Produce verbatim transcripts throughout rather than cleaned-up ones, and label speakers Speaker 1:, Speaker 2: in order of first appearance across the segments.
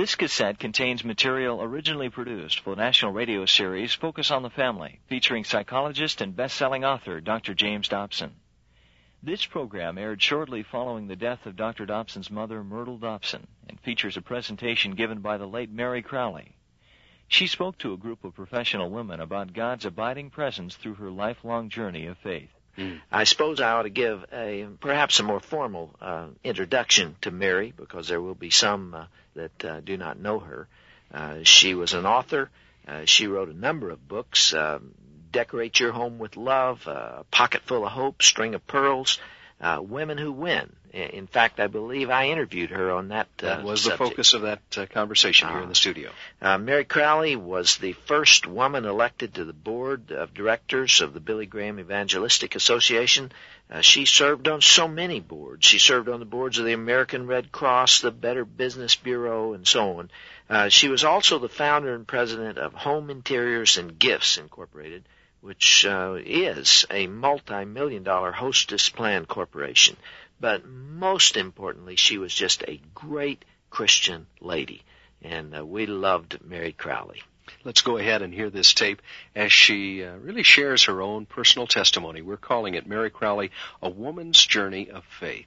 Speaker 1: This cassette contains material originally produced for the national radio series Focus on the Family, featuring psychologist and best-selling author Doctor James Dobson. This program aired shortly following the death of Doctor Dobson's mother, Myrtle Dobson, and features a presentation given by the late Mary Crowley. She spoke to a group of professional women about God's abiding presence through her lifelong journey of faith.
Speaker 2: Mm. I suppose I ought to give a perhaps a more formal uh, introduction to Mary, because there will be some uh, that uh, do not know her. Uh, she was an author. Uh, she wrote a number of books, uh, Decorate Your Home with Love, uh, Pocket Full of Hope, String of Pearls, uh, Women Who Win. In fact, I believe I interviewed her on that uh,
Speaker 3: That was
Speaker 2: subject.
Speaker 3: the focus of that uh, conversation here
Speaker 2: uh,
Speaker 3: in the studio.
Speaker 2: Uh, Mary Crowley was the first woman elected to the board of directors of the Billy Graham Evangelistic Association. Uh, she served on so many boards. She served on the boards of the American Red Cross, the Better Business Bureau, and so on. Uh, she was also the founder and president of Home Interiors and Gifts Incorporated, which uh, is a multi-million dollar hostess plan corporation. But most importantly, she was just a great Christian lady, and uh, we loved Mary Crowley.
Speaker 3: Let's go ahead and hear this tape as she uh, really shares her own personal testimony. We're calling it Mary Crowley, A Woman's Journey of Faith.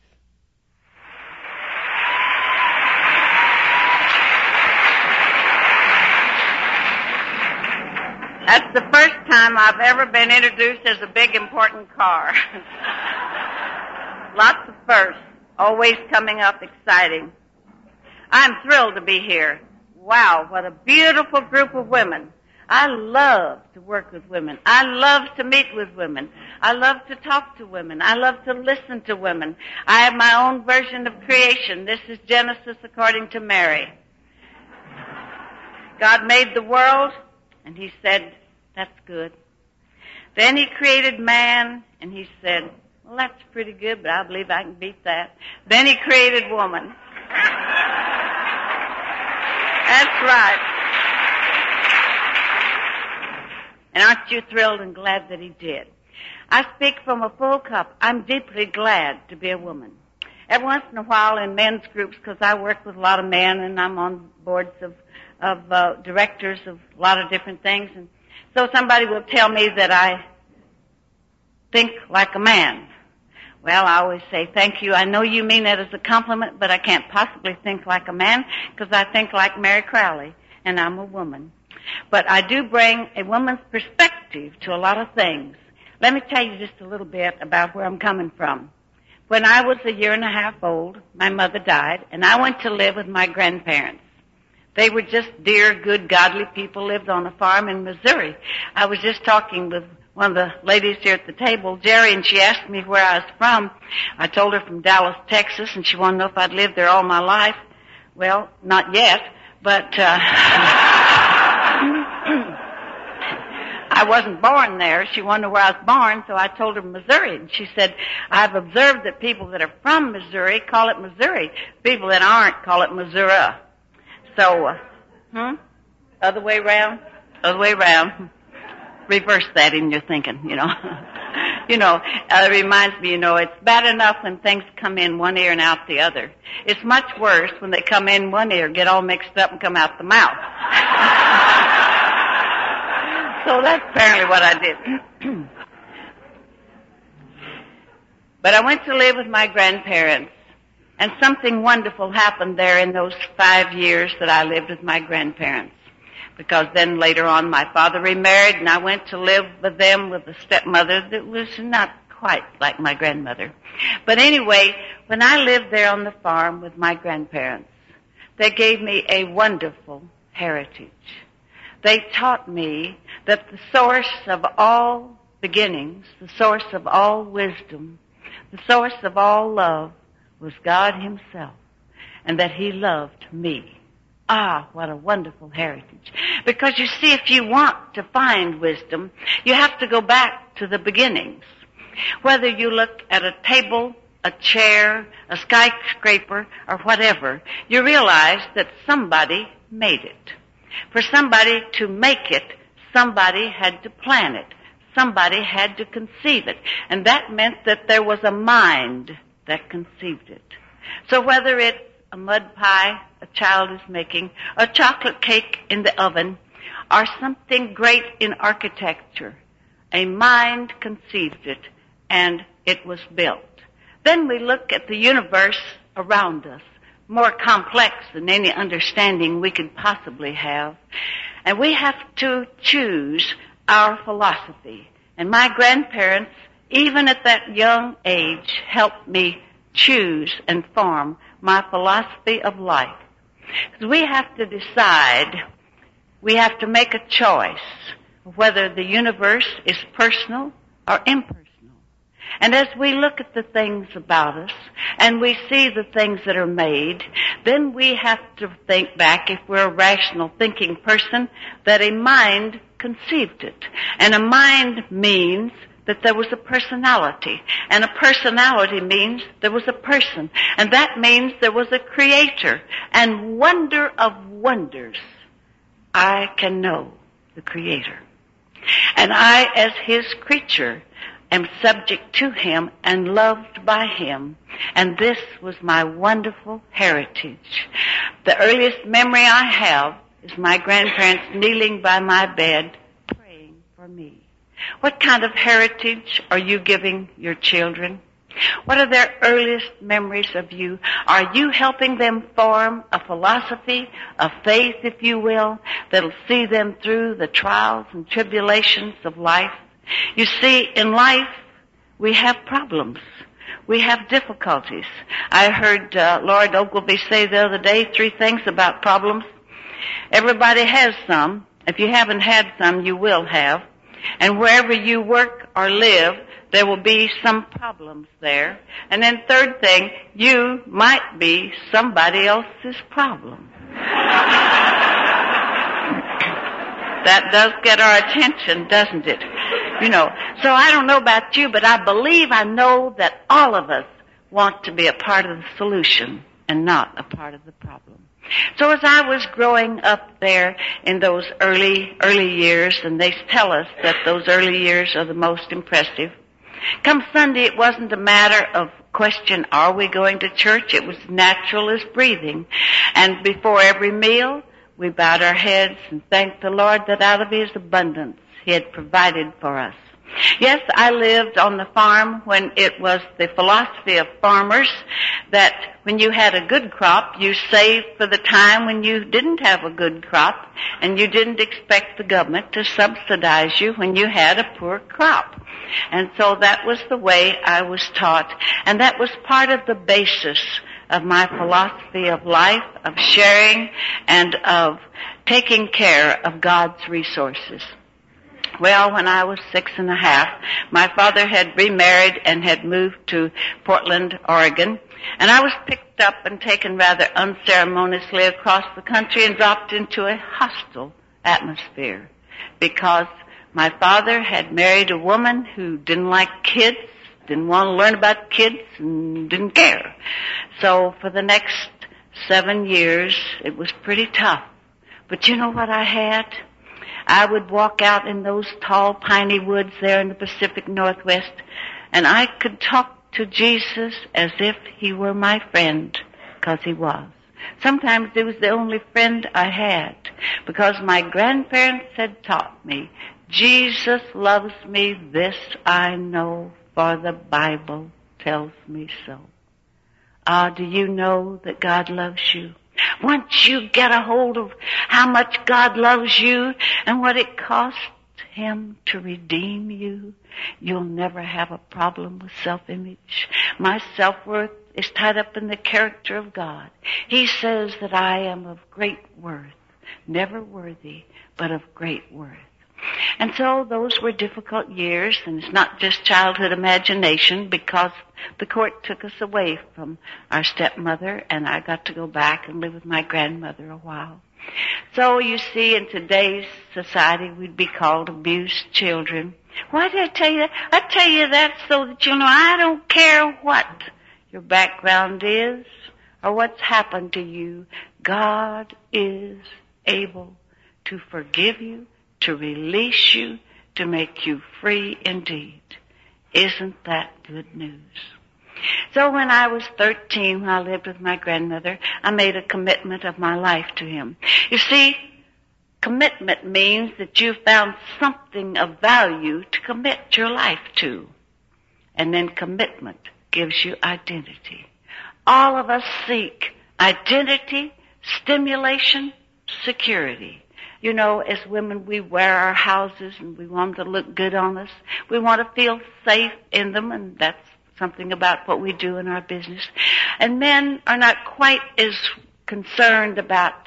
Speaker 4: That's the first time I've ever been introduced as a big, important car. Lots of firsts, always coming up exciting. I'm thrilled to be here. Wow, what a beautiful group of women. I love to work with women. I love to meet with women. I love to talk to women. I love to listen to women. I have my own version of creation. This is Genesis according to Mary. God made the world, and he said, that's good. Then he created man, and he said, well, that's pretty good, but I believe I can beat that. Then he created woman. That's right. And aren't you thrilled and glad that he did? I speak from a full cup. I'm deeply glad to be a woman. Every once in a while in men's groups, because I work with a lot of men, and I'm on boards of, of uh, directors of a lot of different things, and so somebody will tell me that I think like a man. Well, I always say, thank you. I know you mean that as a compliment, but I can't possibly think like a man because I think like Mary Crowley, and I'm a woman. But I do bring a woman's perspective to a lot of things. Let me tell you just a little bit about where I'm coming from. When I was a year and a half old, my mother died, and I went to live with my grandparents. They were just dear, good, godly people, lived on a farm in Missouri. I was just talking with one of the ladies here at the table, Jerry, and she asked me where I was from. I told her from Dallas, Texas, and she wanted to know if I'd lived there all my life. Well, not yet, but uh I wasn't born there. She wanted to know where I was born, so I told her Missouri. And she said, I've observed that people that are from Missouri call it Missouri. People that aren't call it Missouri. So, uh, hmm? Other way around? Other way around. Reverse that in your thinking, you know. you know, uh, it reminds me, you know, it's bad enough when things come in one ear and out the other. It's much worse when they come in one ear, get all mixed up, and come out the mouth. So that's apparently what I did. But I went to live with my grandparents, and something wonderful happened there in those five years that I lived with my grandparents. Because then later on my father remarried, and I went to live with them with a stepmother that was not quite like my grandmother. But anyway, when I lived there on the farm with my grandparents, they gave me a wonderful heritage. They taught me that the source of all beginnings, the source of all wisdom, the source of all love was God himself, and that he loved me. Ah, what a wonderful heritage. Because you see, if you want to find wisdom, you have to go back to the beginnings. Whether you look at a table, a chair, a skyscraper, or whatever, you realize that somebody made it. For somebody to make it, somebody had to plan it. Somebody had to conceive it. And that meant that there was a mind that conceived it. So whether it's a mud pie a child is making, a chocolate cake in the oven, or something great in architecture. A mind conceived it, and it was built. Then we look at the universe around us, more complex than any understanding we could possibly have. And we have to choose our philosophy. And my grandparents, even at that young age, helped me choose and form my philosophy of life. Because we have to decide, we have to make a choice whether the universe is personal or impersonal. And as we look at the things about us and we see the things that are made, then we have to think back, if we're a rational thinking person, that a mind conceived it. And a mind means that there was a personality. And a personality means there was a person. And that means there was a creator. And wonder of wonders, I can know the creator. And I, as his creature, am subject to him and loved by him. And this was my wonderful heritage. The earliest memory I have is my grandparents kneeling by my bed praying for me. What kind of heritage are you giving your children? What are their earliest memories of you? Are you helping them form a philosophy of faith, if you will, that'll see them through the trials and tribulations of life? You see, in life, we have problems. We have difficulties. I heard uh, Lord Ogilvie say the other day three things about problems. Everybody has some. If you haven't had some, you will have. And wherever you work or live, there will be some problems there. And then third thing, you might be somebody else's problem. That does get our attention, doesn't it? You know, so I don't know about you, but I believe I know that all of us want to be a part of the solution and not a part of the problem. So as I was growing up there in those early, early years, and they tell us that those early years are the most impressive, come Sunday it wasn't a matter of question, are we going to church? It was natural as breathing. And before every meal, we bowed our heads and thanked the Lord that out of his abundance he had provided for us. Yes, I lived on the farm when it was the philosophy of farmers that when you had a good crop, you saved for the time when you didn't have a good crop, and you didn't expect the government to subsidize you when you had a poor crop. And so that was the way I was taught, and that was part of the basis of my philosophy of life, of sharing, and of taking care of God's resources. Well, when I was six and a half, my father had remarried and had moved to Portland, Oregon, and I was picked up and taken rather unceremoniously across the country and dropped into a hostile atmosphere because my father had married a woman who didn't like kids, didn't want to learn about kids, and didn't care. So for the next seven years, it was pretty tough. But you know what I had? I would walk out in those tall piney woods there in the Pacific Northwest, and I could talk to Jesus as if he were my friend, because he was. Sometimes he was the only friend I had, because my grandparents had taught me, Jesus loves me, this I know, for the Bible tells me so. Ah, do you know that God loves you? Once you get a hold of how much God loves you and what it cost him to redeem you, you'll never have a problem with self-image. My self-worth is tied up in the character of God. He says that I am of great worth, never worthy, but of great worth. And so those were difficult years, and it's not just childhood imagination, because the court took us away from our stepmother, and I got to go back and live with my grandmother a while. So you see, in today's society, we'd be called abused children. Why did I tell you that? I tell you that so that you know I don't care what your background is or what's happened to you. God is able to forgive you, to release you, to make you free indeed. Isn't that good news? So when I was thirteen, when I lived with my grandmother, I made a commitment of my life to him. You see, commitment means that you've found something of value to commit your life to. And then commitment gives you identity. All of us seek identity, stimulation, security. You know, as women, we wear our houses and we want them to look good on us. We want to feel safe in them, and that's something about what we do in our business. And men are not quite as concerned about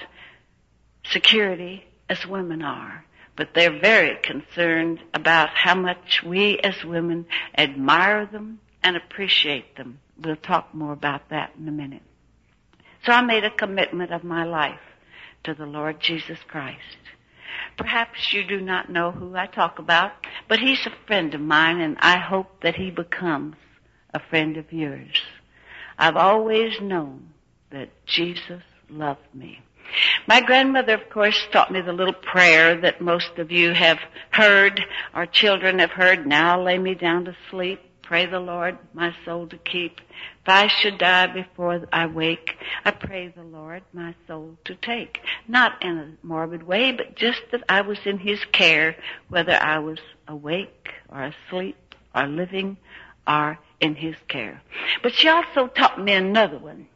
Speaker 4: security as women are, but they're very concerned about how much we as women admire them and appreciate them. We'll talk more about that in a minute. So I made a commitment of my life to the Lord Jesus Christ. Perhaps you do not know who I talk about, but he's a friend of mine, and I hope that he becomes a friend of yours. I've always known that Jesus loved me. My grandmother, of course, taught me the little prayer that most of you have heard, our children have heard. Now lay me down to sleep. Pray the Lord my soul to keep. If I should die before I wake, I pray the Lord my soul to take. Not in a morbid way, but just that I was in his care, whether I was awake or asleep or living or in his care. But she also taught me another one.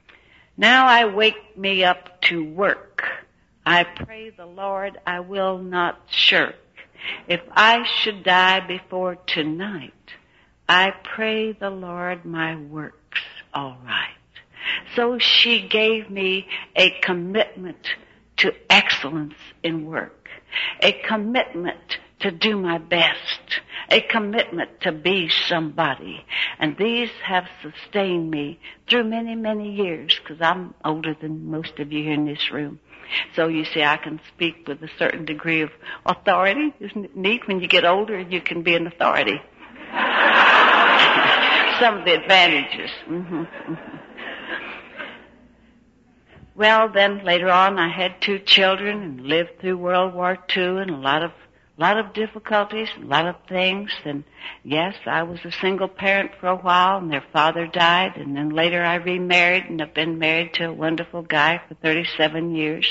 Speaker 4: Now I wake me up to work. I pray the Lord I will not shirk. If I should die before tonight, I pray the Lord my work's all right. So she gave me a commitment to excellence in work, a commitment to do my best, a commitment to be somebody. And these have sustained me through many, many years, because I'm older than most of you here in this room. So you see, I can speak with a certain degree of authority. Isn't it neat? When you get older, you can be an authority. Some of the advantages. Mm-hmm, mm-hmm. Well, then later on, I had two children and lived through World War Two and a lot of a lot of difficulties, a lot of things. And yes, I was a single parent for a while, and their father died, and then later I remarried, and I've been married to a wonderful guy for thirty-seven years.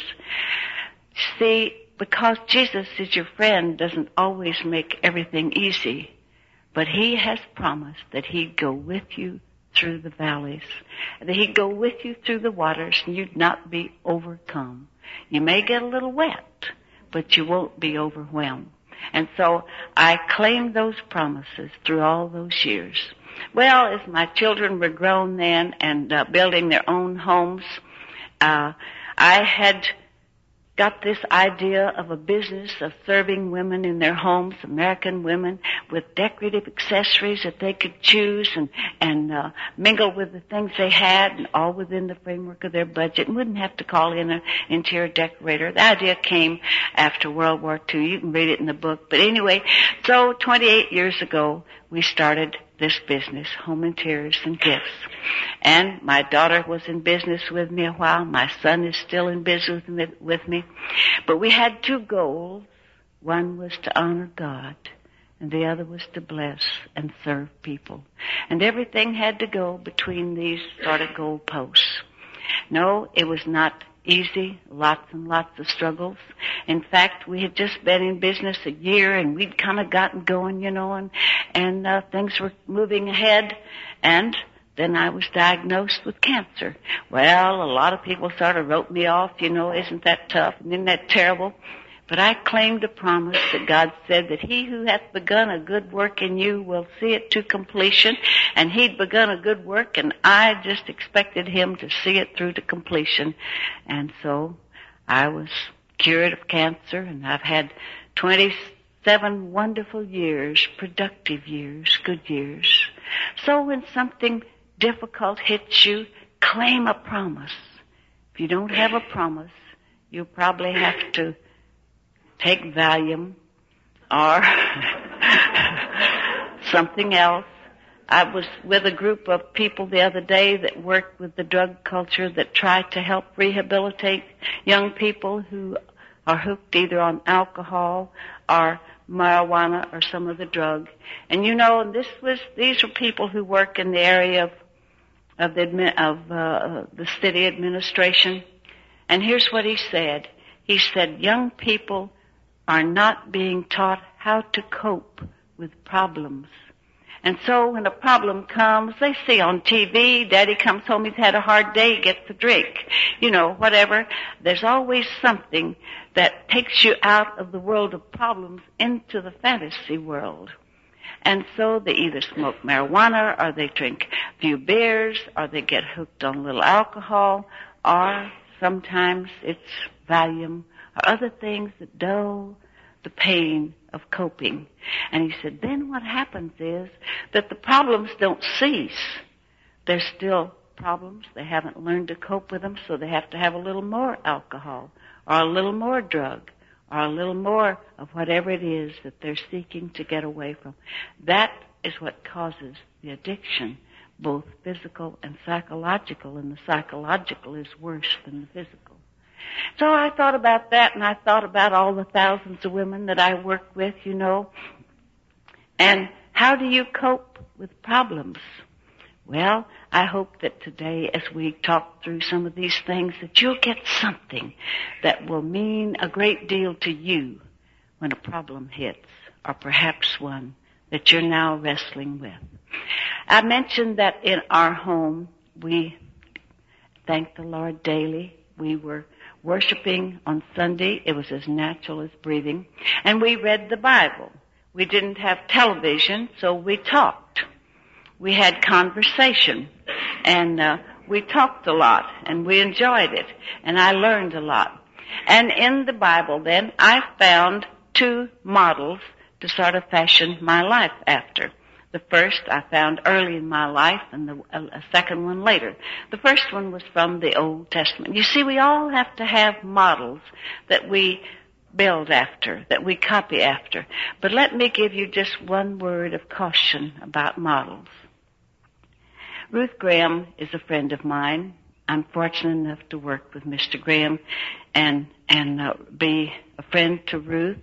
Speaker 4: See, because Jesus is your friend doesn't always make everything easy. But he has promised that he'd go with you through the valleys, that he'd go with you through the waters, and you'd not be overcome. You may get a little wet, but you won't be overwhelmed. And so I claimed those promises through all those years. Well, as my children were grown then and uh, building their own homes, uh, I had got this idea of a business of serving women in their homes, American women, with decorative accessories that they could choose and, and uh, mingle with the things they had, and all within the framework of their budget, and wouldn't have to call in an interior decorator. The idea came after World War Two. You can read it in the book. But anyway, so twenty-eight years ago, we started this business, Home Interiors and Gifts. And my daughter was in business with me a while. My son is still in business with me. But we had two goals. One was to honor God, and the other was to bless and serve people. And everything had to go between these sort of goalposts. No, it was not easy, lots and lots of struggles. In fact, we had just been in business a year, and we'd kind of gotten going, you know, and, and uh, things were moving ahead. And then I was diagnosed with cancer. Well, a lot of people sort of wrote me off, you know, isn't that tough and isn't that terrible? But I claimed a promise that God said that he who hath begun a good work in you will see it to completion. And he'd begun a good work, and I just expected him to see it through to completion. And so I was cured of cancer, and I've had twenty-seven wonderful years, productive years, good years. So when something difficult hits you, claim a promise. If you don't have a promise, you'll probably have to take Valium or something else. I was with a group of people the other day that worked with the drug culture that tried to help rehabilitate young people who are hooked either on alcohol or marijuana or some other drug. And you know, this was these were people who work in the area of of the admi- of uh, the city administration. And here's what he said. He said, young people are not being taught how to cope with problems. And so when a problem comes, they see on T V, Daddy comes home, he's had a hard day, he gets a drink, you know, whatever. There's always something that takes you out of the world of problems into the fantasy world. And so they either smoke marijuana, or they drink a few beers, or they get hooked on a little alcohol, or sometimes it's Valium, or other things that dull the pain of coping. And he said, then what happens is that the problems don't cease. There's still problems. They haven't learned to cope with them, so they have to have a little more alcohol, or a little more drug, or a little more of whatever it is that they're seeking to get away from. That is what causes the addiction, both physical and psychological, and the psychological is worse than the physical. So I thought about that, and I thought about all the thousands of women that I work with, you know. And how do you cope with problems? Well, I hope that today, as we talk through some of these things, that you'll get something that will mean a great deal to you when a problem hits, or perhaps one that you're now wrestling with. I mentioned that in our home, we thank the Lord daily. We were worshiping on Sunday. It was as natural as breathing. And we read the Bible. We didn't have television, so we talked. We had conversation. And uh, we talked a lot, and we enjoyed it. And I learned a lot. And in the Bible, then, I found two models to sort of fashion my life after. The first I found early in my life, and the uh, second one later. The first one was from the Old Testament. You see, we all have to have models that we build after, that we copy after. But let me give you just one word of caution about models. Ruth Graham is a friend of mine. I'm fortunate enough to work with Mister Graham and and uh, be a friend to Ruth.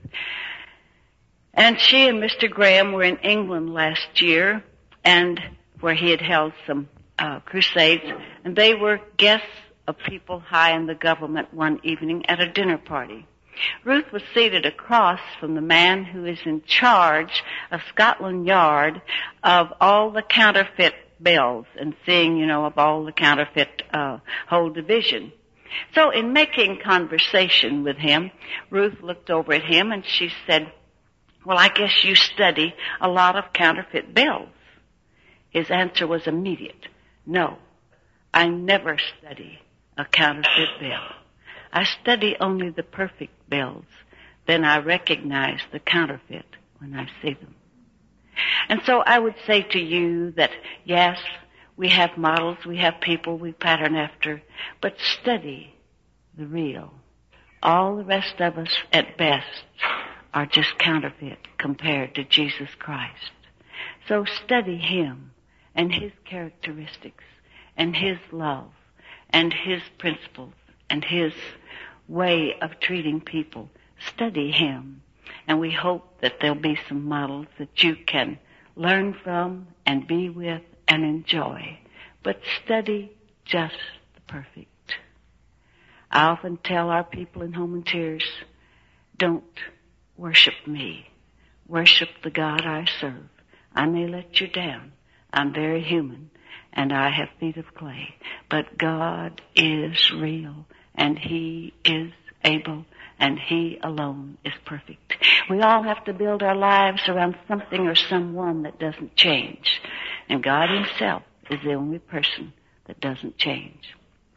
Speaker 4: And she and Mister Graham were in England last year, and where he had held some uh, crusades, and they were guests of people high in the government one evening at a dinner party. Ruth was seated across from the man who is in charge of Scotland Yard of all the counterfeit bills and seeing, you know, of all the counterfeit uh, whole division. So in making conversation with him, Ruth looked over at him and she said, well, I guess you study a lot of counterfeit bills. His answer was immediate. No, I never study a counterfeit bill. I study only the perfect bills. Then I recognize the counterfeit when I see them. And so I would say to you that, yes, we have models, we have people we pattern after, but study the real. All the rest of us, at best, are just counterfeit compared to Jesus Christ. So study Him and His characteristics and His love and His principles and His way of treating people. Study Him, and we hope that there'll be some models that you can learn from and be with and enjoy. But study just the perfect. I often tell our people in Home and Tears, don't worship me. Worship the God I serve. I may let you down. I'm very human, and I have feet of clay. But God is real, and He is able, and He alone is perfect. We all have to build our lives around something or someone that doesn't change. And God Himself is the only person that doesn't change.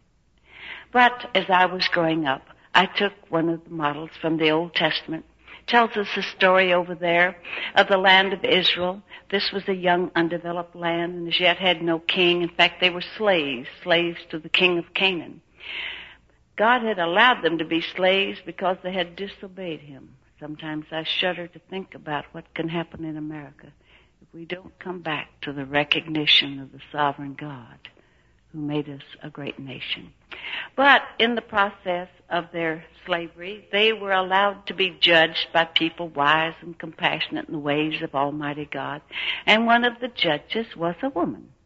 Speaker 4: But as I was growing up, I took one of the models from the Old Testament. It tells us a story over there of the land of Israel. This was a young, undeveloped land, and as yet had no king. In fact, they were slaves, slaves to the king of Canaan. God had allowed them to be slaves because they had disobeyed Him. Sometimes I shudder to think about what can happen in America if we don't come back to the recognition of the sovereign God who made us a great nation. But in the process of their slavery, they were allowed to be judged by people wise and compassionate in the ways of Almighty God. And one of the judges was a woman.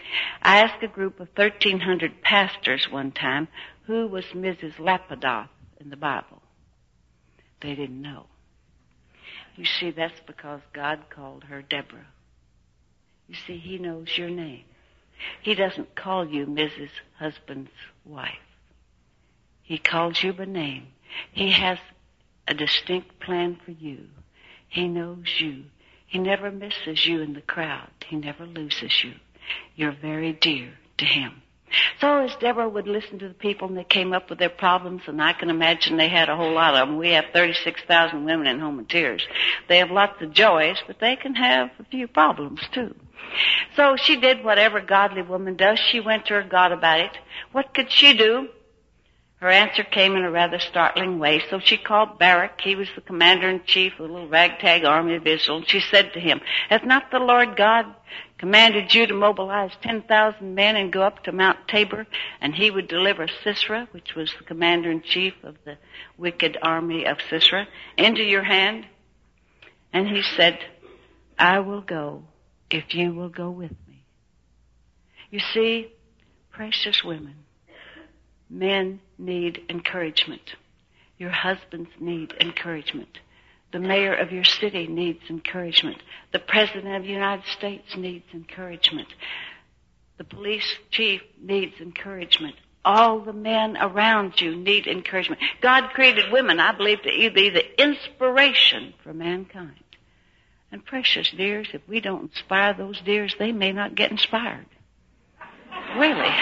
Speaker 4: I asked a group of thirteen hundred pastors one time who was Missus Lapidoth in the Bible. They didn't know. You see, that's because God called her Deborah. You see, he knows your name. He doesn't call you Missus Husband's wife. He calls you by name. He has a distinct plan for you. He knows you. He never misses you in the crowd. He never loses you. You're very dear to him. So as Deborah would listen to the people and they came up with their problems, and I can imagine they had a whole lot of them. We have thirty-six thousand women in Home of Tears. They have lots of joys, but they can have a few problems too. So she did what every godly woman does. She went to her God about it. What could she do? Her answer came in a rather startling way. So she called Barak. He was the commander-in-chief of the little ragtag army of Israel. And she said to him, "Hath not the Lord God commanded you to mobilize ten thousand men and go up to Mount Tabor, and he would deliver Sisera," which was the commander-in-chief of the wicked army of Sisera, "into your hand?" And he said, "I will go if you will go with me." You see, precious women, men need encouragement. Your husbands need encouragement. The mayor of your city needs encouragement. The president of the United States needs encouragement. The police chief needs encouragement. All the men around you need encouragement. God created women, I believe, to be the inspiration for mankind. And precious dears, if we don't inspire those dears, they may not get inspired. Really.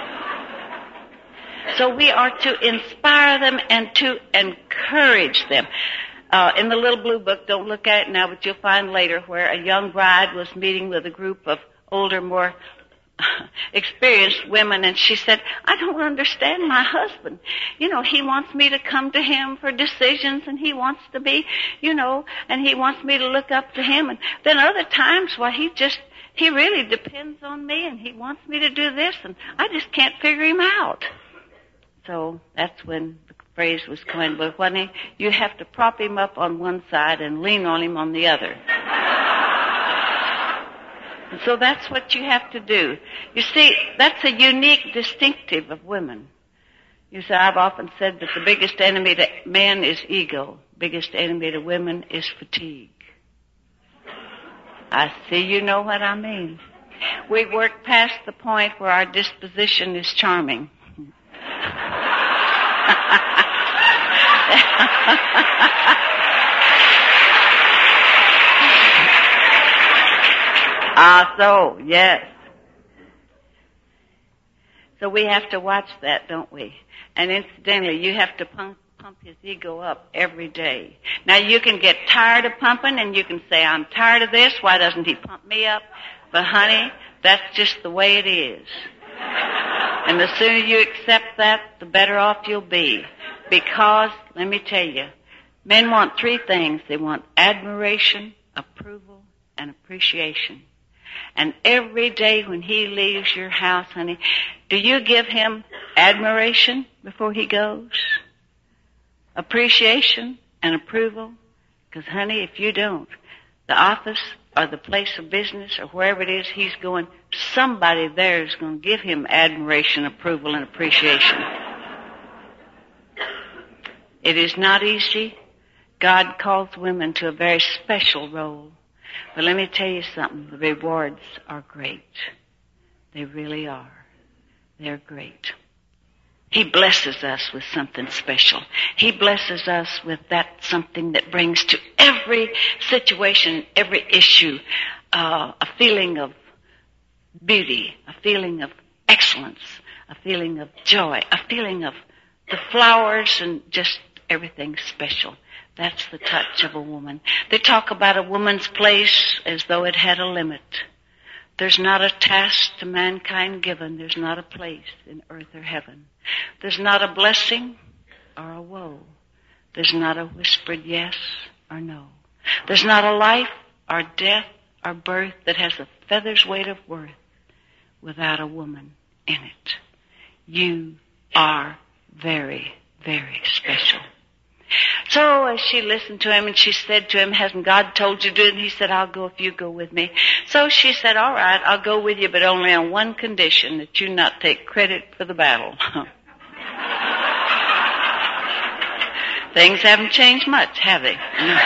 Speaker 4: So we are to inspire them and to encourage them. Uh, in the little blue book, don't look at it now, but you'll find later where a young bride was meeting with a group of older, more experienced women, and she said, "I don't understand my husband. You know, he wants me to come to him for decisions, and he wants to be, you know, and he wants me to look up to him. And then other times, well, he just, he really depends on me, and he wants me to do this, and I just can't figure him out." So that's when the phrase was coined, but when he, you have to prop him up on one side and lean on him on the other. And so that's what you have to do. You see, that's a unique distinctive of women. You see, I've often said that the biggest enemy to men is ego. Biggest enemy to women is fatigue. I see you know what I mean. We work past the point where our disposition is charming. Ah, so, yes. So we have to watch that, don't we? And incidentally, you have to pump, pump his ego up every day. Now, you can get tired of pumping, and you can say, "I'm tired of this. Why doesn't he pump me up?" But, honey, that's just the way it is. And the sooner you accept that, the better off you'll be. Because, let me tell you, men want three things. They want admiration, approval, and appreciation. And every day when he leaves your house, honey, do you give him admiration before he goes? Appreciation and approval? Because, honey, if you don't, the office or the place of business or wherever it is he's going, somebody there is going to give him admiration, approval, and appreciation. It is not easy. God calls women to a very special role. But let me tell you something. The rewards are great. They really are. They're great. He blesses us with something special. He blesses us with that something that brings to every situation, every issue, uh, a feeling of beauty, a feeling of excellence, a feeling of joy, a feeling of the flowers and just everything special. That's the touch of a woman. They talk about a woman's place as though it had a limit. There's not a task to mankind given. There's not a place in earth or heaven. There's not a blessing or a woe. There's not a whispered yes or no. There's not a life or death or birth that has a feather's weight of worth without a woman in it. You are very, very special. So as she listened to him and she said to him, hasn't God told you to do it? And he said, I'll go if you go with me. So she said, all right, I'll go with you, but only on one condition, that you not take credit for the battle. Things haven't changed much, have they?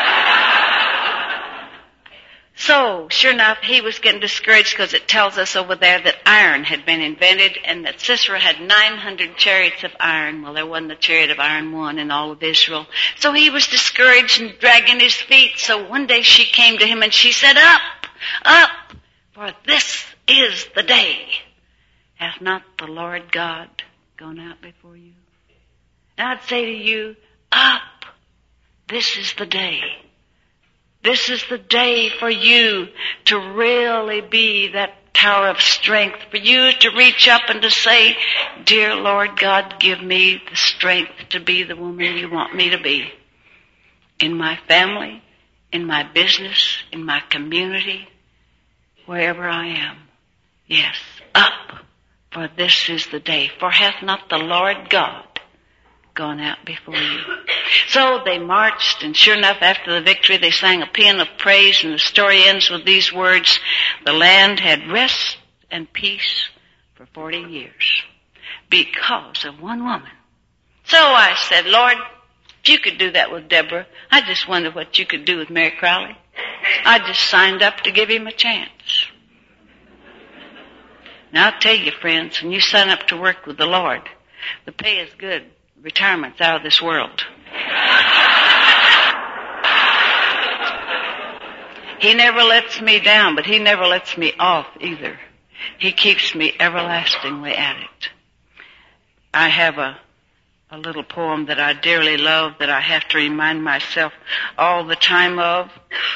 Speaker 4: So, sure enough, he was getting discouraged because it tells us over there that iron had been invented and that Sisera had nine hundred chariots of iron. Well, there wasn't a chariot of iron one in all of Israel. So he was discouraged and dragging his feet. So one day she came to him and she said, up, up, for this is the day. Hath not the Lord God gone out before you? Now I'd say to you, up, this is the day. This is the day for you to really be that tower of strength, for you to reach up and to say, dear Lord God, give me the strength to be the woman you want me to be. In my family, in my business, in my community, wherever I am. Yes, up, for this is the day. For hath not the Lord God gone out before you? So they marched, and sure enough, after the victory, they sang a paean of praise, and the story ends with these words, the land had rest and peace for forty years because of one woman. So I said, Lord, if you could do that with Deborah, I just wonder what you could do with Mary Crowley. I just signed up to give him a chance. Now I'll tell you, friends, when you sign up to work with the Lord, the pay is good. Retirement's out of this world. He never lets me down, but he never lets me off either. He keeps me everlastingly at it. I have a, a little poem that I dearly love that I have to remind myself all the time of.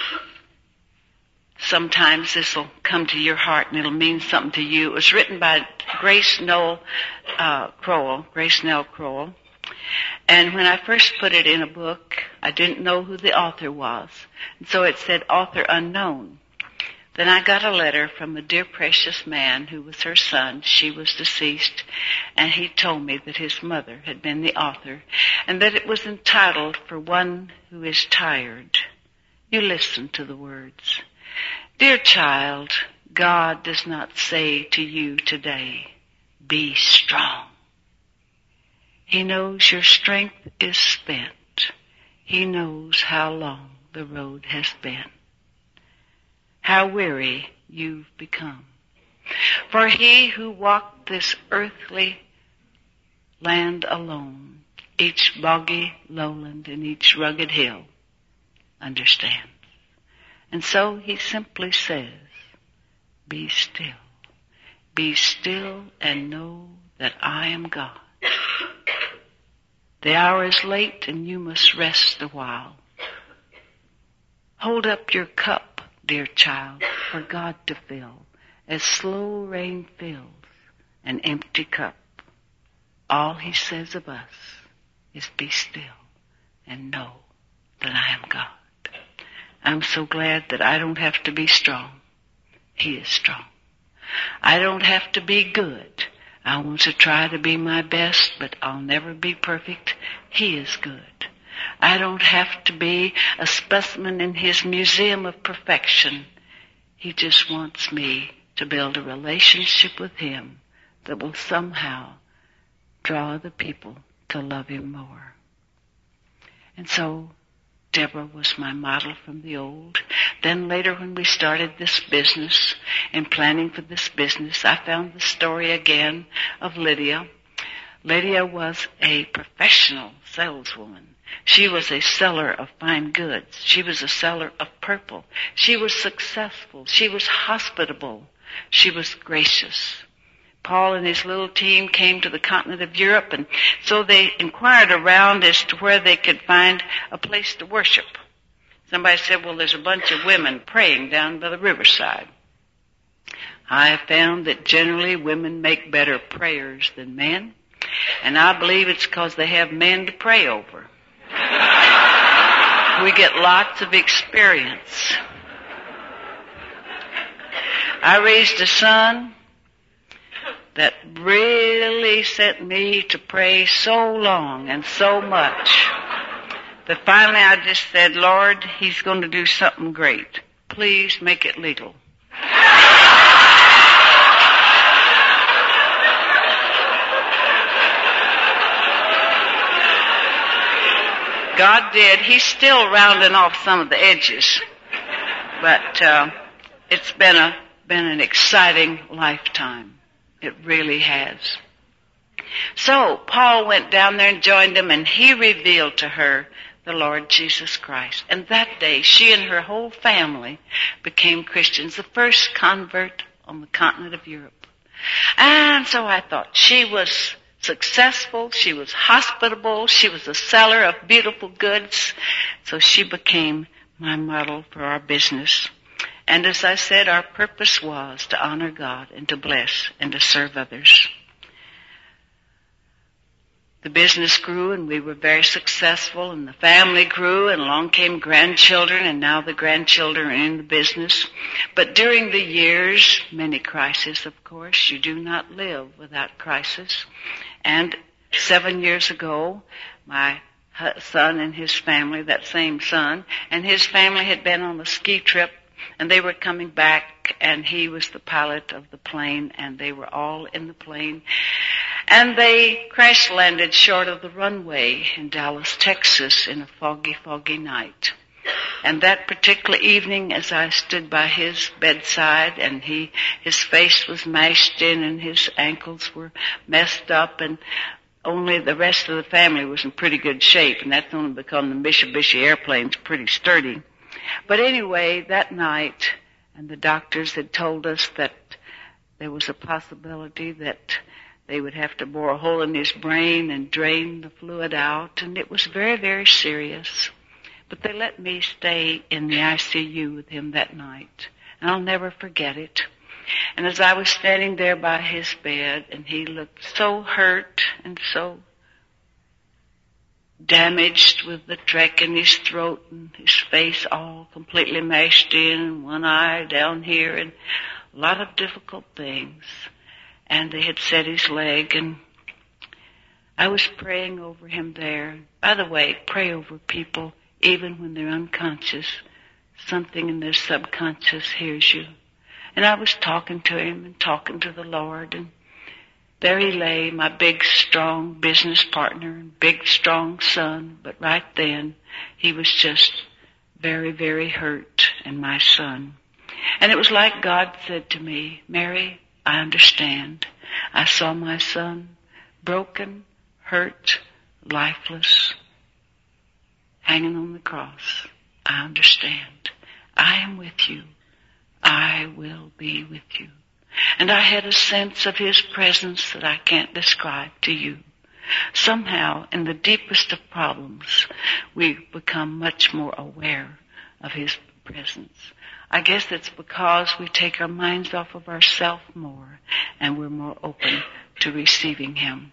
Speaker 4: Sometimes this will come to your heart and it'll mean something to you. It was written by Grace Noel uh, Crowell, Grace Noel Crowell. And when I first put it in a book, I didn't know who the author was. And so it said, author unknown. Then I got a letter from a dear precious man who was her son. She was deceased. And he told me that his mother had been the author and that it was entitled For One Who Is Tired. You listen to the words. Dear child, God does not say to you today, be strong. He knows your strength is spent. He knows how long the road has been, how weary you've become. For he who walked this earthly land alone, each boggy lowland and each rugged hill, understands. And so he simply says, be still. Be still and know that I am God. The hour is late and you must rest a while. Hold up your cup, dear child, for God to fill, as slow rain fills an empty cup. All he says of us is be still and know that I am God. I'm so glad that I don't have to be strong. He is strong. I don't have to be good. I want to try to be my best, but I'll never be perfect. He is good. I don't have to be a specimen in his museum of perfection. He just wants me to build a relationship with him that will somehow draw the people to love him more. And so Deborah was my model from the old. Then later when we started this business and planning for this business, I found the story again of Lydia. Lydia was a professional saleswoman. She was a seller of fine goods. She was a seller of purple. She was successful. She was hospitable. She was gracious. Paul and his little team came to the continent of Europe, and so they inquired around as to where they could find a place to worship. Somebody said, well, there's a bunch of women praying down by the riverside. I have found that generally women make better prayers than men, and I believe it's because they have men to pray over. We get lots of experience. I raised a son that really set me to pray so long and so much But finally I just said, Lord, he's going to do something great. Please make it legal. God did. He's still rounding off some of the edges. But uh, it's been a been an exciting lifetime. It really has. So Paul went down there and joined them, and he revealed to her the Lord Jesus Christ. And that day, she and her whole family became Christians, the first convert on the continent of Europe. And so I thought she was successful, she was hospitable, she was a seller of beautiful goods. So she became my model for our business. And as I said, our purpose was to honor God and to bless and to serve others. The business grew and we were very successful, and the family grew, and along came grandchildren, and now the grandchildren are in the business. But during the years, many crises, of course. You do not live without crisis. And seven years ago, my son and his family, that same son, and his family had been on a ski trip, and they were coming back, and he was the pilot of the plane, and they were all in the plane. And they crash-landed short of the runway in Dallas, Texas, in a foggy, foggy night. And that particular evening, as I stood by his bedside, and he, his face was mashed in, and his ankles were messed up, and only the rest of the family was in pretty good shape, and that's only because the Mitsubishi airplane's pretty sturdy. But anyway, that night, and the doctors had told us that there was a possibility that they would have to bore a hole in his brain and drain the fluid out, and it was very, very serious. But they let me stay in the I C U with him that night, and I'll never forget it. And as I was standing there by his bed, and he looked so hurt and so damaged with the trach in his throat, and his face all completely mashed in, and one eye down here, and a lot of difficult things. And they had set his leg, and I was praying over him there. By the way, pray over people even when they're unconscious. Something in their subconscious hears you. And I was talking to him and talking to the Lord, and there he lay, my big, strong business partner and big, strong son. But right then, he was just very, very hurt, and my son. And it was like God said to me, Mary, I understand. I saw my son broken, hurt, lifeless, hanging on the cross. I understand. I am with you. I will be with you. And I had a sense of his presence that I can't describe to you. Somehow, in the deepest of problems, we become much more aware of his presence. I guess it's because we take our minds off of ourselves more, and we're more open to receiving him.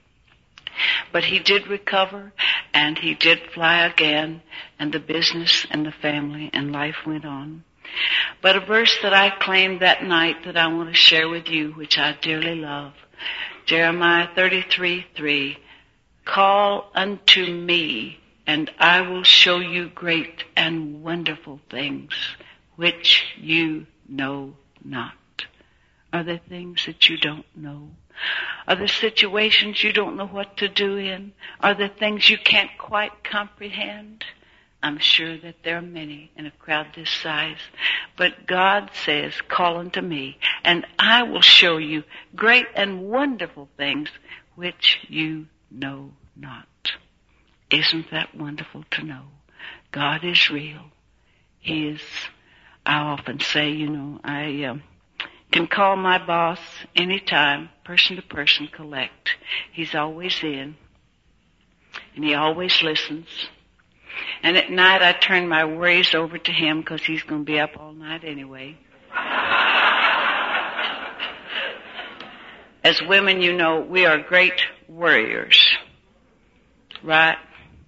Speaker 4: But he did recover, and he did fly again, and the business and the family and life went on. But a verse that I claimed that night that I want to share with you, which I dearly love, Jeremiah thirty-three three, call unto me, and I will show you great and wonderful things which you know not. Are there things that you don't know? Are there situations you don't know what to do in? Are there things you can't quite comprehend? I'm sure that there are many in a crowd this size. But God says, call unto me, and I will show you great and wonderful things which you know not. Isn't that wonderful to know? God is real. He is, I often say, you know, I um, can call my boss anytime, person to person, collect. He's always in, and he always listens. And at night I turn my worries over to him because he's going to be up all night anyway. As women, you know, we are great worriers, right?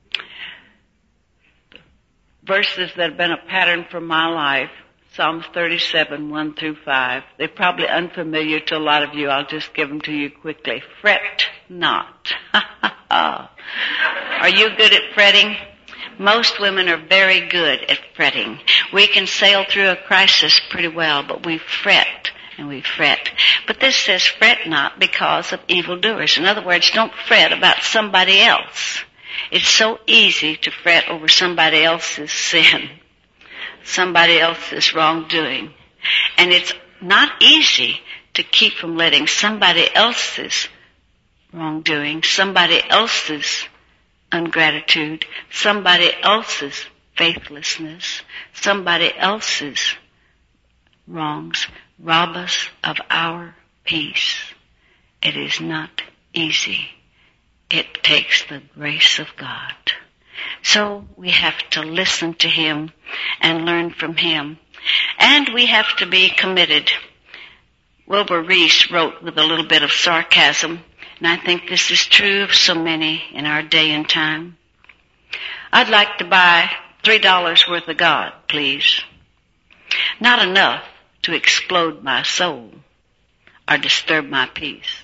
Speaker 4: Verses that have been a pattern for my life, Psalms thirty-seven, one through five. They're probably unfamiliar to a lot of you. I'll just give them to you quickly. Fret not. Are you good at fretting?
Speaker 5: Most women are very good at fretting. We can sail through a crisis pretty well, but we fret and we fret. But this says fret not because of evildoers. In other words, don't fret about somebody else. It's so easy to fret over somebody else's sin, somebody else's wrongdoing. And it's not easy to keep from letting somebody else's wrongdoing, somebody else's ungratitude, somebody else's faithlessness, somebody else's wrongs rob us of our peace. It is not easy. It takes the grace of God. So we have to listen to Him and learn from Him. And we have to be committed. Wilbur Reese wrote with a little bit of sarcasm, and I think this is true of so many in our day and time. I'd like to buy three dollars worth of God, please. Not enough to explode my soul or disturb my peace.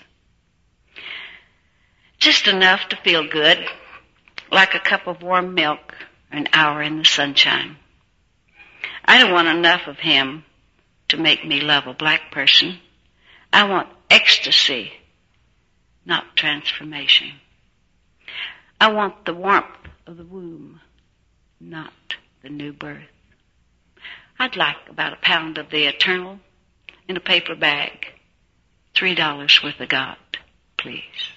Speaker 5: Just enough to feel good, like a cup of warm milk or an hour in the sunshine. I don't want enough of Him to make me love a black person. I want ecstasy, not transformation. I want the warmth of the womb, not the new birth. I'd like about a pound of the eternal in a paper bag. Three dollars worth of God, please.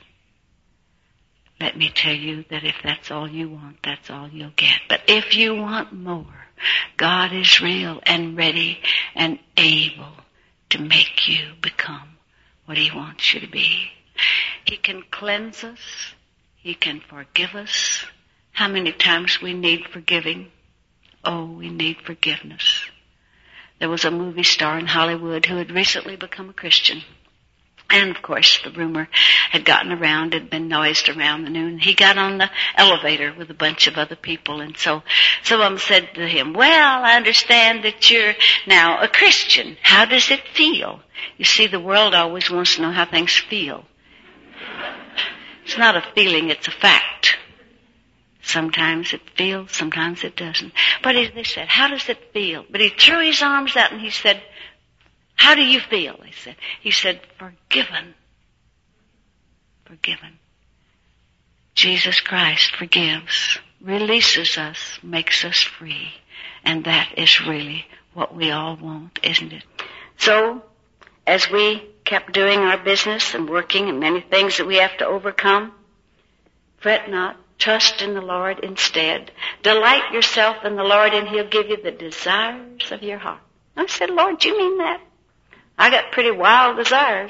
Speaker 5: Let me tell you that if that's all you want, that's all you'll get. But if you want more, God is real and ready and able to make you become what He wants you to be. He can cleanse us. He can forgive us. How many times we need forgiving? Oh, we need forgiveness. There was a movie star in Hollywood who had recently become a Christian. And, of course, the rumor had gotten around, had been noised around the noon. He got on the elevator with a bunch of other people, and so some of them said to him, well, I understand that you're now a Christian. How does it feel? You see, the world always wants to know how things feel. It's not a feeling, it's a fact. Sometimes it feels, sometimes it doesn't. But he, they said, how does it feel? But he threw his arms out and he said, how do you feel? He said, he said, forgiven. Forgiven. Jesus Christ forgives, releases us, makes us free. And that is really what we all want, isn't it? So, as we kept doing our business and working and many things that we have to overcome, fret not, trust in the Lord instead. Delight yourself in the Lord and He'll give you the desires of your heart. I said, Lord, you mean that? I got pretty wild desires.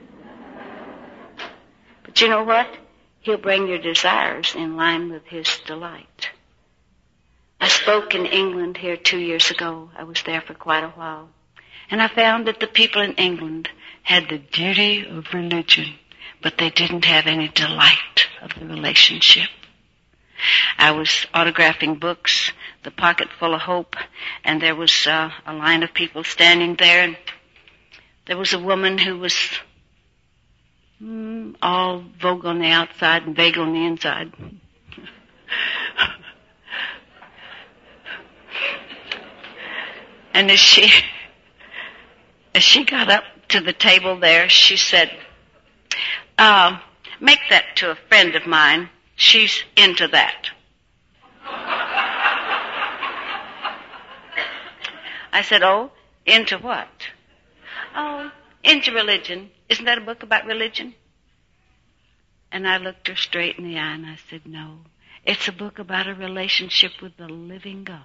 Speaker 5: But you know what? He'll bring your desires in line with His delight. I spoke in England here two years ago. I was there for quite a while. And I found that the people in England had the duty of religion, but they didn't have any delight of the relationship. I was autographing books, The Pocket Full of Hope, and there was uh, a line of people standing there, and there was a woman who was mm, all vogue on the outside and vague on the inside. And as she, as she got up to the table there, she said, uh, make that to a friend of mine. She's into that. I said, oh, into what? Oh, into religion. Isn't that a book about religion? And I looked her straight in the eye and I said, no, it's a book about a relationship with the living God.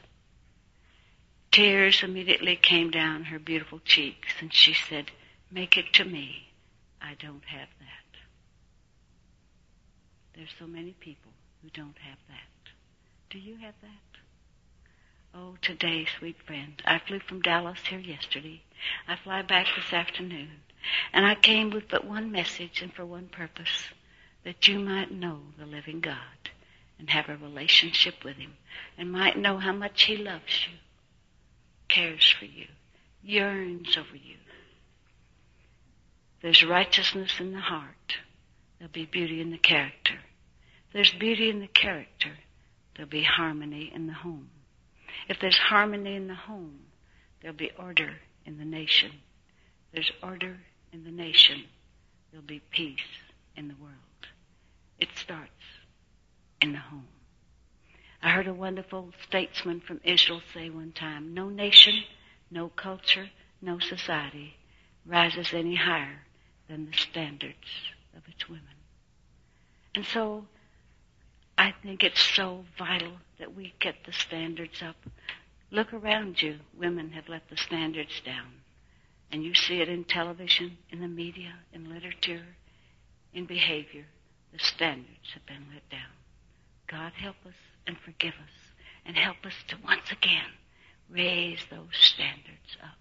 Speaker 5: Tears immediately came down her beautiful cheeks and she said, make it to me. I don't have that. There's so many people who don't have that. Do you have that? Oh, today, sweet friend, I flew from Dallas here yesterday. I fly back this afternoon. And I came with but one message and for one purpose, that you might know the living God and have a relationship with Him and might know how much He loves you, cares for you, yearns over you. There's righteousness in the heart. There'll be beauty in the character. There's beauty in the character. there'll be harmony in the home. If there's harmony in the home, there'll be order in the nation. If there's order in the nation, there'll be peace in the world. It starts in the home. I heard a wonderful statesman from Israel say one time, no nation, no culture, no society rises any higher than the standards of its women. And so I think it's so vital that we get the standards up. Look around you. Women have let the standards down. And you see it in television, in the media, in literature, in behavior. The standards have been let down. God help us and forgive us and help us to once again raise those standards up.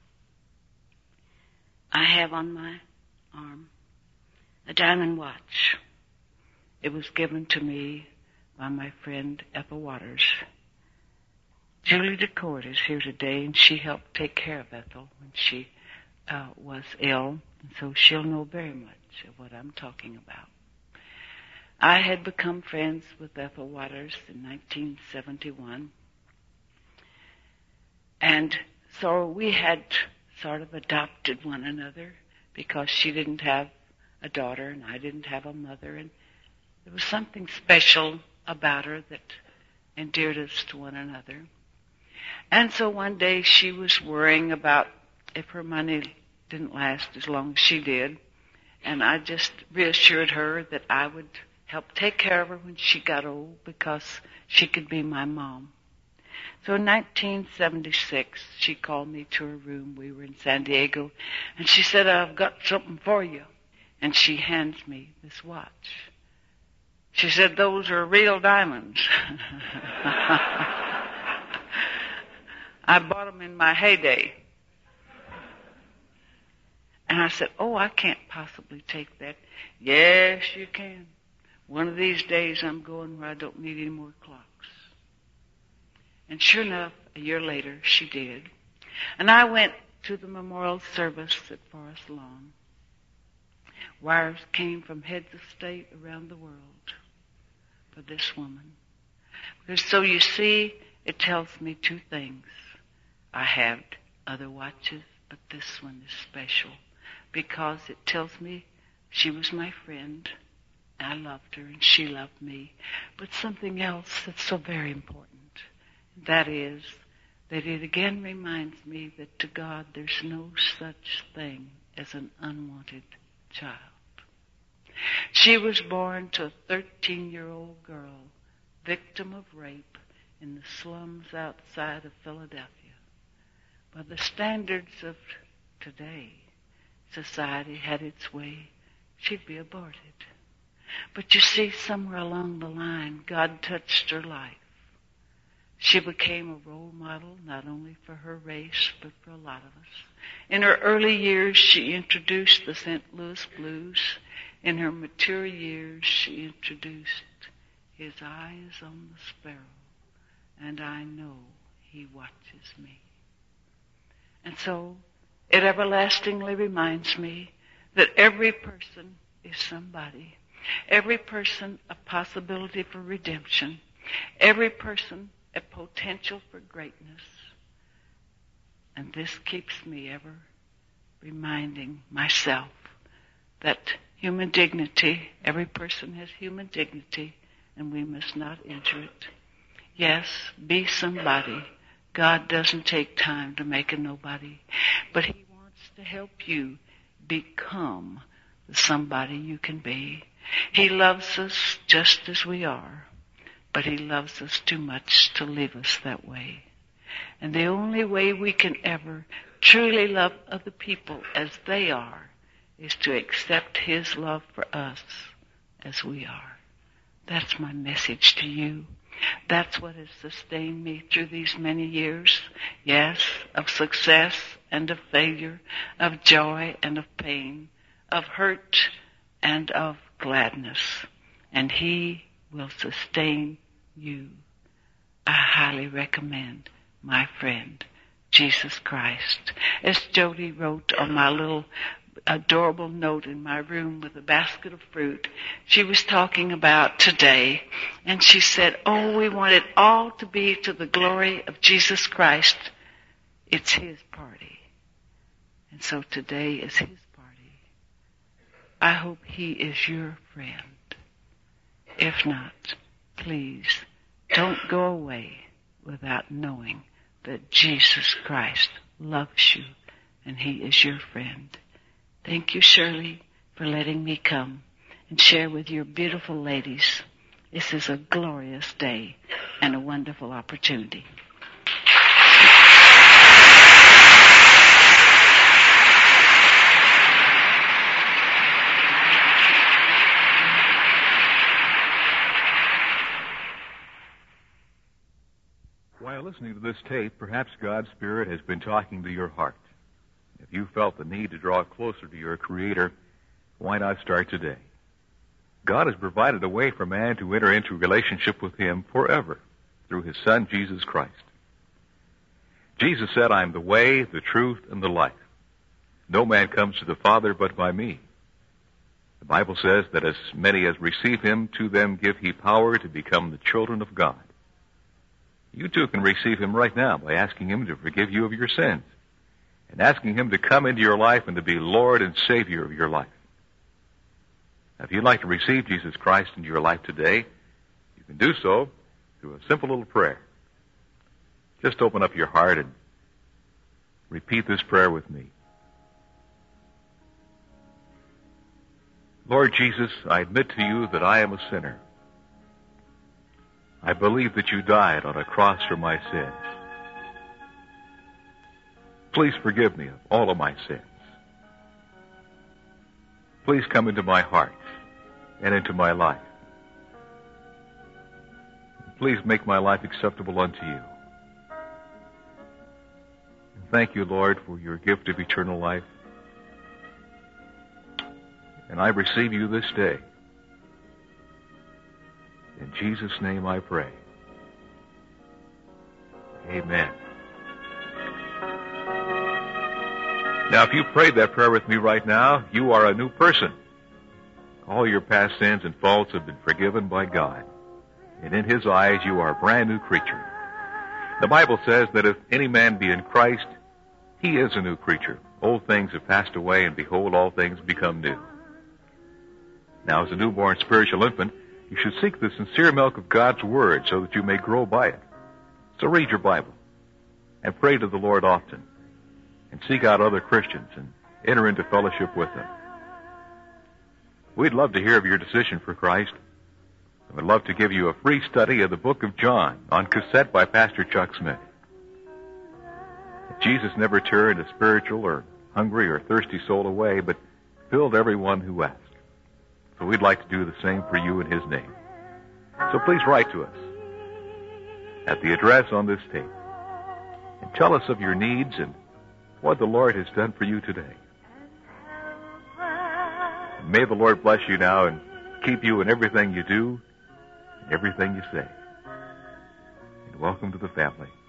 Speaker 5: I have on my arm a diamond watch. It was given to me by my friend Ethel Waters. Julie DeCourt is here today, and she helped take care of Ethel when she uh, was ill, and so she'll know very much of what I'm talking about. I had become friends with Ethel Waters in nineteen seventy-one, and so we had sort of adopted one another because she didn't have a daughter and I didn't have a mother, and there was something special about her that endeared us to one another. And so one day she was worrying about if her money didn't last as long as she did, and I just reassured her that I would help take care of her when she got old because she could be my mom. So in nineteen seventy-six, she called me to her room. We were in San Diego, and she said, I've got something for you. And she hands me this watch. She said, those are real diamonds. I bought them in my heyday. And I said, oh, I can't possibly take that. Yes, you can. One of these days I'm going where I don't need any more clocks. And sure enough, a year later, she did. And I went to the memorial service at Forest Lawn. Wires came from heads of state around the world for this woman. Because so you see, it tells me two things. I have other watches, but this one is special because it tells me she was my friend. I loved her and she loved me. But something else that's so very important, that is that it again reminds me that to God there's no such thing as an unwanted child. She was born to a thirteen-year-old girl, victim of rape in the slums outside of Philadelphia. By the standards of today, society had its way, she'd be aborted. But you see, somewhere along the line, God touched her life. She became a role model, not only for her race, but for a lot of us. In her early years, she introduced the Saint Louis Blues. In her mature years, she introduced His eyes on the sparrow, and I know He watches me. And so, it everlastingly reminds me that every person is somebody. Every person a possibility for redemption. Every person a potential for greatness. And this keeps me ever reminding myself that human dignity, every person has human dignity, and we must not injure it. Yes, be somebody. God doesn't take time to make a nobody, but He wants to help you become the somebody you can be. He loves us just as we are, but He loves us too much to leave us that way. And the only way we can ever truly love other people as they are is to accept His love for us as we are. That's my message to you. That's what has sustained me through these many years, yes, of success and of failure, of joy and of pain, of hurt and of gladness. And He will sustain you. I highly recommend my friend, Jesus Christ. As Jody wrote on my little
Speaker 6: adorable note in my room with a basket of fruit. She was talking about today, and she said, oh, we want it all to be to the glory of Jesus Christ. It's His party. And so today is His party. I hope He is your friend. If not, please don't go away without knowing that Jesus Christ loves you and He is your friend. Thank you, Shirley, for letting me come and share with your beautiful ladies. This is a glorious day and a wonderful opportunity.
Speaker 7: While listening to this tape, perhaps God's Spirit has been talking to your heart. If you felt the need to draw closer to your Creator, why not start today? God has provided a way for man to enter into a relationship with Him forever through His Son, Jesus Christ. Jesus said, I am the way, the truth, and the life. No man comes to the Father but by me. The Bible says that as many as receive Him, to them give He power to become the children of God. You too can receive Him right now by asking Him to forgive you of your sins and asking Him to come into your life and to be Lord and Savior of your life. Now, if you'd like to receive Jesus Christ into your life today, you can do so through a simple little prayer. Just open up your heart and repeat this prayer with me. Lord Jesus, I admit to you that I am a sinner. I believe that you died on a cross for my sins. Please forgive me of all of my sins. Please come into my heart and into my life. Please make my life acceptable unto you. And thank you, Lord, for your gift of eternal life. And I receive you this day. In Jesus' name I pray. Amen. Now, if you prayed that prayer with me right now, you are a new person. All your past sins and faults have been forgiven by God. And in His eyes, you are a brand new creature. The Bible says that if any man be in Christ, he is a new creature. Old things have passed away, and behold, all things become new. Now, as a newborn spiritual infant, you should seek the sincere milk of God's Word so that you may grow by it. So read your Bible and pray to the Lord often and seek out other Christians and enter into fellowship with them. We'd love to hear of your decision for Christ. I would love to give you a free study of the book of John on cassette by Pastor Chuck Smith. Jesus never turned a spiritual or hungry or thirsty soul away, but filled everyone who asked. So we'd like to do the same for you in His name. So please write to us at the address on this tape and tell us of your needs and what the Lord has done for you today. And may the Lord bless you now and keep you in everything you do and everything you say. And welcome to the family.